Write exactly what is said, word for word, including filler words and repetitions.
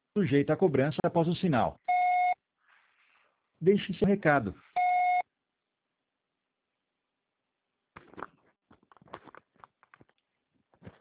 sujeita a cobrança após o sinal. Deixe seu recado.